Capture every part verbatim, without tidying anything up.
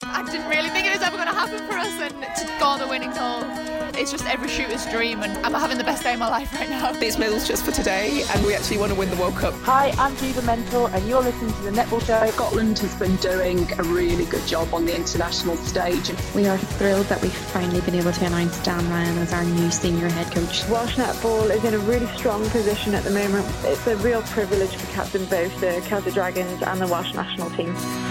I didn't really think it was ever going to happen for us, and to score the winning goal, it's just every shooter's dream, and I'm having the best day of my life right now. These medals just for today, and we actually want to win the World Cup. Hi, I'm Diva Mentor, and you're listening to the Netball Show. Scotland has been doing a really good job on the international stage. We are thrilled that we've finally been able to announce Dan Ryan as our new senior head coach. Welsh Netball is in a really strong position at the moment. It's a real privilege to captain both the Celtic Dragons and the Welsh national team.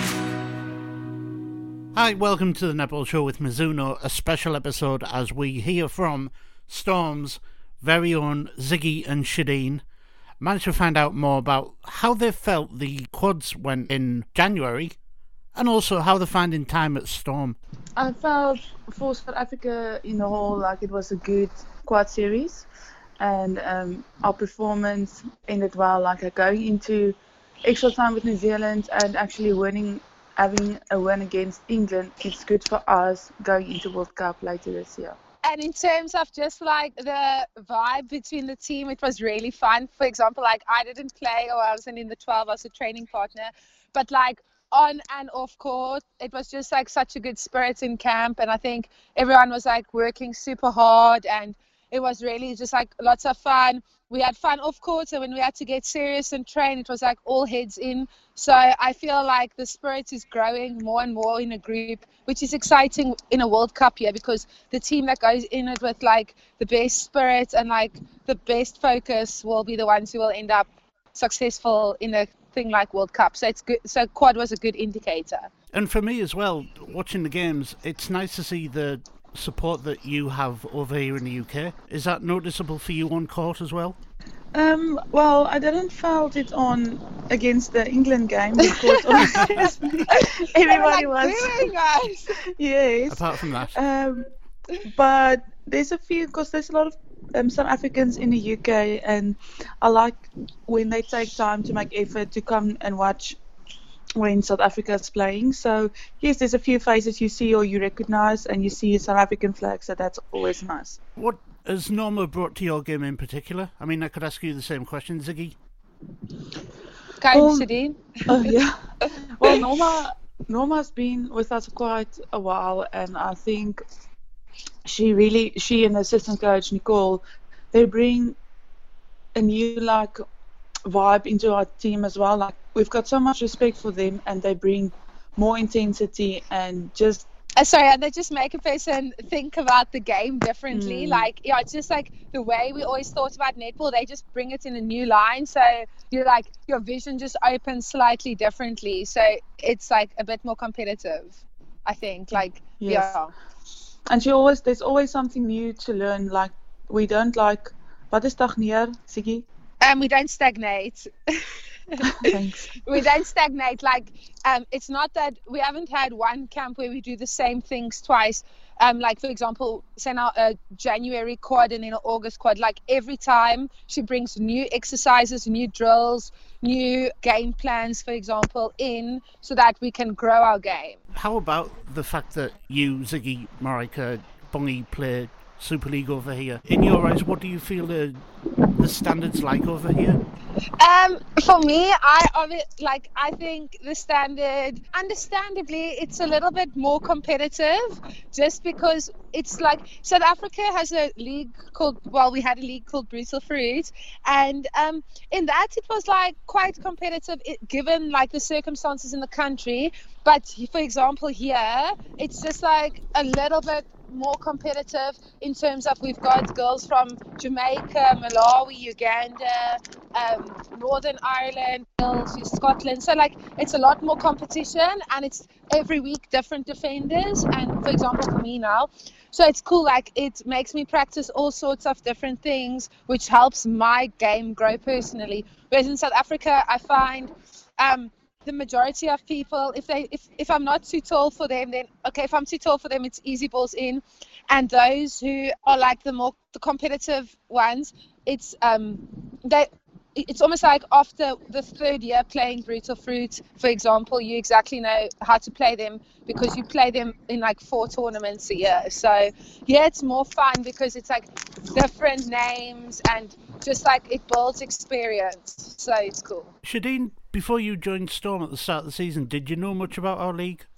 Hi, welcome to the Netball Show with Mizuno, a special episode as we hear from Storm's very own Ziggy and Shadeen. Managed to find out more about how they felt the quads went in January, and also how they're finding time at Storm. I felt for South Africa in the whole like it was a good quad series, and um, our performance ended well. Like going into extra time with New Zealand and actually winning. Having a win against England, it's good for us going into World Cup later this year. And in terms of just like the vibe between the team, it was really fun. For example, like I didn't play or I wasn't in the twelve, I was a training partner. But like on and off court, it was just like such a good spirit in camp. And I think everyone was like working super hard, and it was really just like lots of fun. We had fun off court, so when we had to get serious and train, it was like all heads in. So I feel like the spirit is growing more and more in a group, which is exciting in a World Cup year, because the team that goes in it with like the best spirit and like the best focus will be the ones who will end up successful in a thing like World Cup. So it's good. So quad was a good indicator. And for me as well, watching the games, it's nice to see the support that you have over here in the U K. Is that noticeable for you on court as well? Um, well, I didn't felt it on against the England game because everybody like, was guys. Yes. Apart from that, um, but there's a few because there's a lot of um, South Africans in the U K, and I like when they take time to make effort to come and watch when South Africa is playing. So yes, there's a few faces you see or you recognize, and you see a South African flag, so that's always nice. What has Norma brought to your game in particular? I mean, I could ask you the same question, Ziggy. Kind Um, Shadeen. Oh yeah. Well, Norma Norma's been with us quite a while, and I think she really she and the assistant coach Nicole, they bring a new like vibe into our team as well. Like we've got so much respect for them, and they bring more intensity and just Uh, sorry, and they just make a person think about the game differently. Mm. Like, yeah, it's just like the way we always thought about netball, they just bring it in a new line. So you're like, your vision just opens slightly differently. So it's like a bit more competitive, I think. Like, Yes. yeah. and she always there's always something new to learn. Like we don't like wat is stagneer, Siggy? And we don't stagnate. Thanks. We don't stagnate. Like, um, it's not that we haven't had one camp where we do the same things twice. Um, like, for example, say now a January quad and then an August quad. Like, every time she brings new exercises, new drills, new game plans, for example, in so that we can grow our game. How about the fact that you, Ziggy, Marika, Bongi play Super League over here? In your eyes, what do you feel the the standards like over here? Um, for me, I obvi- like. I think the standard, understandably, it's a little bit more competitive, just because it's like South Africa has a league called. Well, we had a league called Brutal Fruit, and um, in that it was like quite competitive, it, given like the circumstances in the country. But for example, here it's just like a little bit more competitive in terms of we've got girls from Jamaica, Malawi, Uganda, um, Northern Ireland, Wales, Scotland. So like it's a lot more competition, and it's every week different defenders. And for example, for me now, so it's cool. Like it makes me practice all sorts of different things, which helps my game grow personally. Whereas in South Africa, I find um, the majority of people, if they if, if I'm not too tall for them, then okay, if I'm too tall for them, it's easy balls in. And those who are like the more the competitive ones, it's um they it's almost like after the third year playing Brutal Fruit, for example, you exactly know how to play them because you play them in like four tournaments a year. So yeah, it's more fun because it's like different names and just like it builds experience. So it's cool. Shadeen, before you joined Storm at the start of the season, did you know much about our league?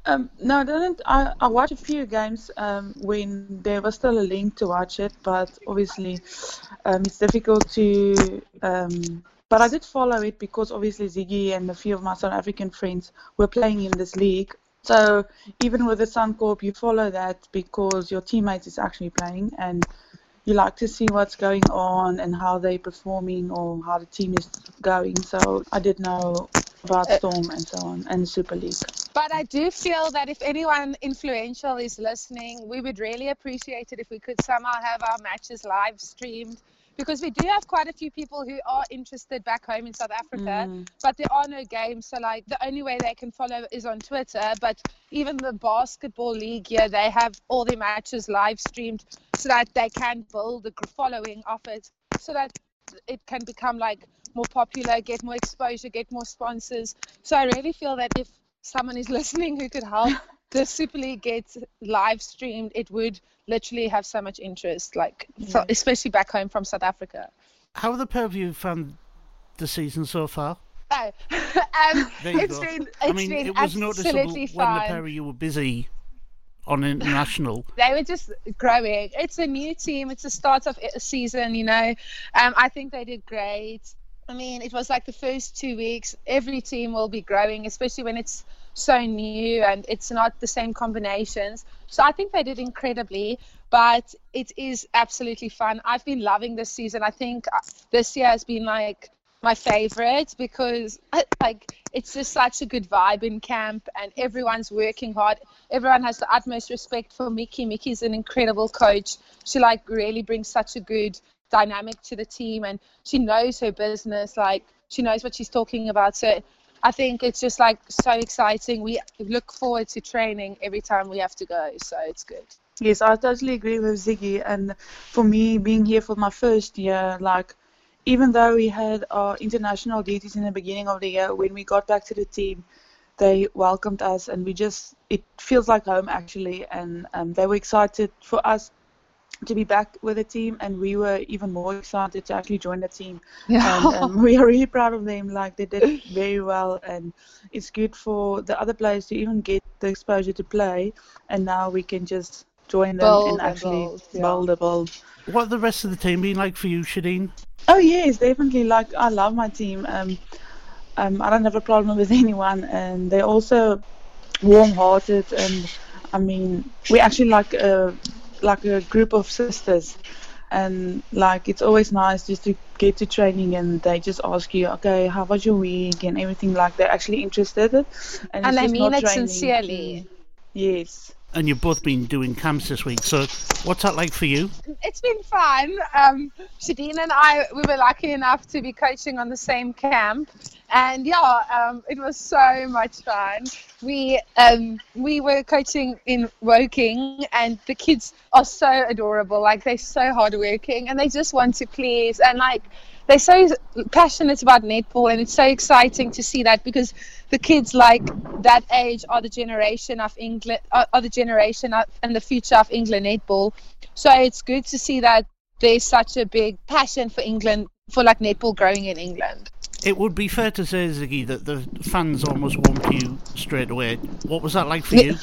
Um, no, I didn't. I, I watched a few games um, when there was still a link to watch it, but obviously um, it's difficult to. Um, but I did follow it because obviously Ziggy and a few of my South African friends were playing in this league. So even with the Suncorp, you follow that because your teammates is actually playing and you like to see what's going on and how they're performing or how the team is going. So I did know about Storm and so on and Super League. But I do feel that if anyone influential is listening, we would really appreciate it if we could somehow have our matches live streamed, because we do have quite a few people who are interested back home in South Africa, mm. but there are no games. So like the only way they can follow is on Twitter. But even the basketball league here, they have all their matches live streamed so that they can build the following of it, so that it can become like more popular, get more exposure, get more sponsors. So I really feel that if someone is listening who could help the Super League get live streamed, it would literally have so much interest, like yeah. especially back home from South Africa. How have the pair of you found the season so far? Oh, um, it's go. been it's I mean, been it was noticeable fun. when the pair of you were busy on international. They were just growing. It's a new team. It's the start of a season, you know. Um, I think they did great. I mean, it was like the first two weeks. Every team will be growing, especially when it's so new and it's not the same combinations. So I think they did incredibly, but it is absolutely fun. I've been loving this season. I think this year has been like my favorite because like it's just such a good vibe in camp and everyone's working hard. Everyone has the utmost respect for Mickey. Mickey's an incredible coach. She like really brings such a good dynamic to the team and she knows her business. Like she knows what she's talking about. So I think it's just like so exciting. We look forward to training every time we have to go. So it's good. Yes, I totally agree with Ziggy. And for me, being here for my first year, like even though we had our international duties in the beginning of the year, when we got back to the team, they welcomed us and we just, it feels like home actually. And um, they were excited for us to be back with the team, and we were even more excited to actually join the team. Yeah. And um, we are really proud of them. Like they did very well, and it's good for the other players to even get the exposure to play. And now we can just join them bold and actually bold, yeah. bold the bold. What have the rest of the team been like for you, Shadeen? Oh yes, definitely. Like I love my team. Um, um, I don't have a problem with anyone, and they're also warm-hearted. And I mean, we actually like a like a group of sisters, and like it's always nice just to get to training and they just ask you, okay, how was your week and everything. Like they're actually interested, and, and it's I just mean not it training. sincerely. Yes. And you've both been doing camps this week, so what's that like for you? It's been fun. Um, Shadeen and I, we were lucky enough to be coaching on the same camp, and yeah, um, it was so much fun. We um, we were coaching in Woking, and the kids are so adorable. Like they're so hardworking, and they just want to please, and like they're so passionate about netball, and it's so exciting to see that because the kids like that age are the generation of England, are the generation of, and the future of England netball. So it's good to see that there's such a big passion for England, for like netball growing in England. It would be fair to say, Ziggy, that the fans almost warmed you straight away. What was that like for you?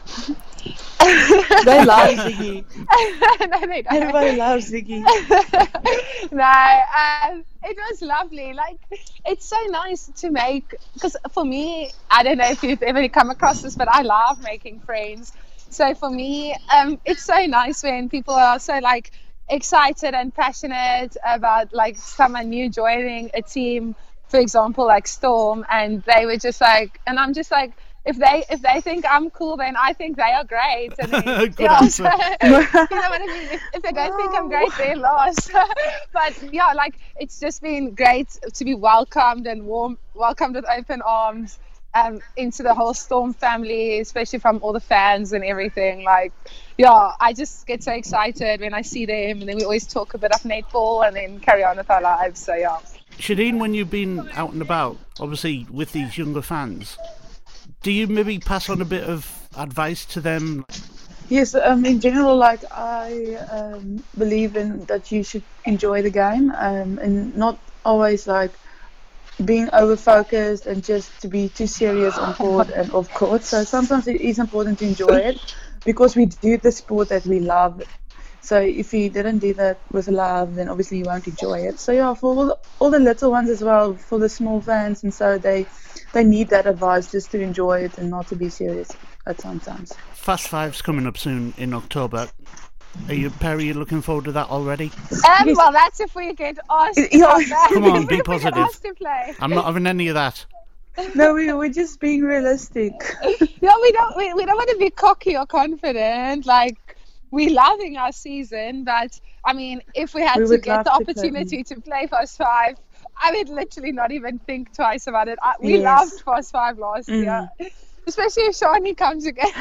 They love Ziggy. No, they don't. Everybody loves Ziggy. No, um, it was lovely. Like, it's so nice to make, because for me, I don't know if you've ever come across this, but I love making friends. So for me, um, it's so nice when people are so like excited and passionate about like someone new joining a team, for example, like Storm, and they were just like, and I'm just like, if they if they think I'm cool, then I think they are great. And then, yeah, so, you know what I mean? If, if they don't think I'm great, they're lost. But yeah, like it's just been great to be welcomed and warm, welcomed with open arms um, into the whole Storm family, especially from all the fans and everything. Like, yeah, I just get so excited when I see them, and then we always talk a bit of netball and then carry on with our lives. So yeah. Shadeen, when you've been out and about, obviously with these younger fans, do you maybe pass on a bit of advice to them? Yes, um, in general, like I um, believe in that you should enjoy the game um, and not always like being over focused and just to be too serious on court and off court. So sometimes it is important to enjoy it because we do the sport that we love. So if you didn't do that with love, then obviously you won't enjoy it. So yeah, for all the, all the little ones as well, for the small fans, and so they they need that advice just to enjoy it and not to be serious at sometimes. Fast Five's coming up soon in October. Are you, Perry, you looking forward to that already? Um, yes. Well, that's if we get asked to yeah. come back. Come on, be positive. Asked to play. I'm not having any of that. No, we, we're just being realistic. No, we don't. We, we don't want to be cocky or confident. Like, we're loving our season, but I mean, if we had we to get the to opportunity play. to play Fast Five, I would literally not even think twice about it. I, we yes. loved Fast Five last mm. year, especially if Shani comes again.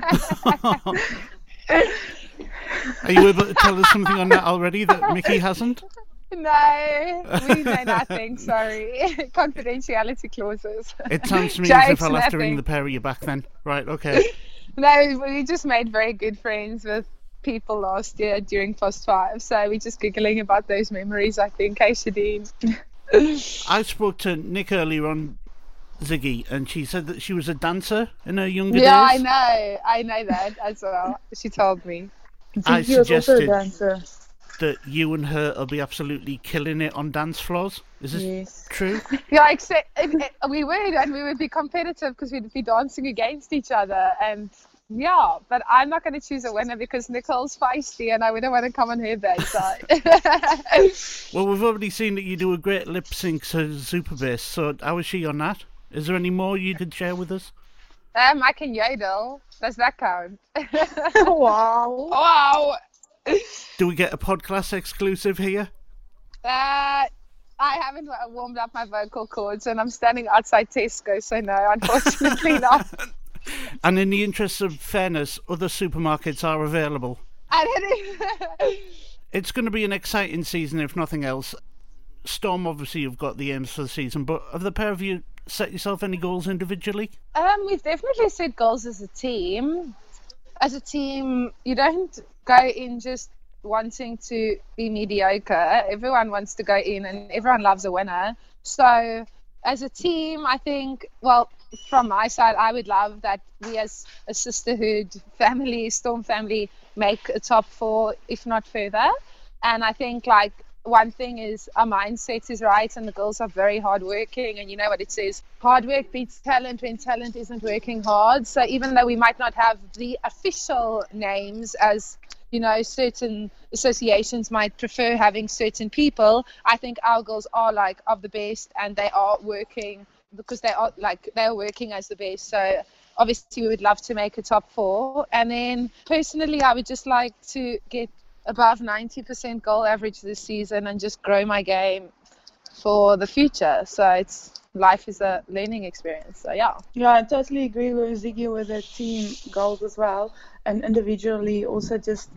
Are you able to tell us something on that already that Mickey hasn't? No, we know nothing, sorry. Confidentiality clauses. It sounds to me as if I'll have to ring the pair of you back then. Right, okay. No, we just made very good friends with people last year during Fast Five, so we're just giggling about those memories, I think, hey Shadeen? I spoke to Nick earlier on, Ziggy, and she said that she was a dancer in her younger yeah, days. Yeah, I know. I know that as well. She told me. I suggested dancer. that you and her will be absolutely killing it on dance floors. Is this yes. true? Yeah, except it, it, we would, and we would be competitive because we'd be dancing against each other. And yeah, but I'm not going to choose a winner because Nicole's feisty, and I wouldn't want to come on her bad side. Well, we've already seen that you do a great lip sync to Super Bass. So how is she on that? Is there any more you could share with us? Um, I can yodel. Does that count? Wow. Wow. Do we get a podcast exclusive here? Uh, I haven't warmed up my vocal cords and I'm standing outside Tesco, so no, unfortunately not. And in the interest of fairness, other supermarkets are available. I didn't. It's going to be an exciting season, if nothing else. Storm, obviously, you've got the aims for the season, but have the pair of you set yourself any goals individually? Um, we've definitely set goals as a team. As a team, you don't go in just wanting to be mediocre. Everyone wants to go in and everyone loves a winner. So as a team, I think, well, from my side, I would love that we as a sisterhood family, Storm family, make a top four, if not further. And I think, like, one thing is our mindset is right and the girls are very hardworking, and you know what it says, hard work beats talent when talent isn't working hard. So even though we might not have the official names, as you know, certain associations might prefer having certain people, I think our girls are like of the best and they are working because they are like they're working as the best. So obviously we would love to make a top four, and then personally I would just like to get above ninety percent goal average this season and just grow my game for the future. So it's life is a learning experience. So yeah. Yeah, I totally agree with Ziggy with the team goals as well, and individually also just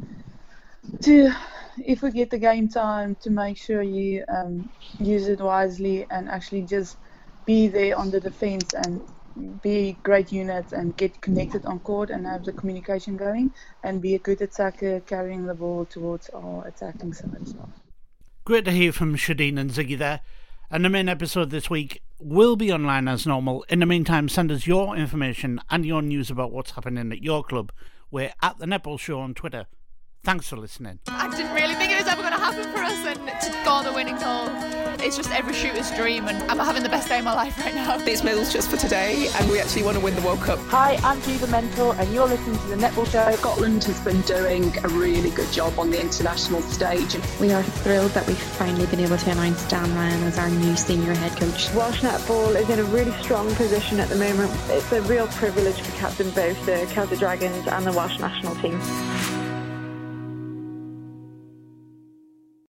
to, if we get the game time, to make sure you um, use it wisely and actually just be there on the defense and be great units and get connected on court and have the communication going and be a good attacker carrying the ball towards our attacking side as well. Great to hear from Shadeen and Ziggy there. And the main episode this week will be online as normal. In the meantime, send us your information and your news about what's happening at your club. We're at the Netball Show on Twitter. Thanks for listening. I didn't really think it was ever going to happen for us, and to score the winning goal, it's just every shooter's dream, and I'm having the best day of my life right now. These medals just for today, and we actually want to win the World Cup. Hi, I'm Juva Mental, and you're listening to the Netball Show. Scotland has been doing a really good job on the international stage. We are thrilled that we've finally been able to announce Dan Ryan as our new senior head coach. Welsh Netball is in a really strong position at the moment. It's a real privilege to captain both the Celtic Dragons and the Welsh national team.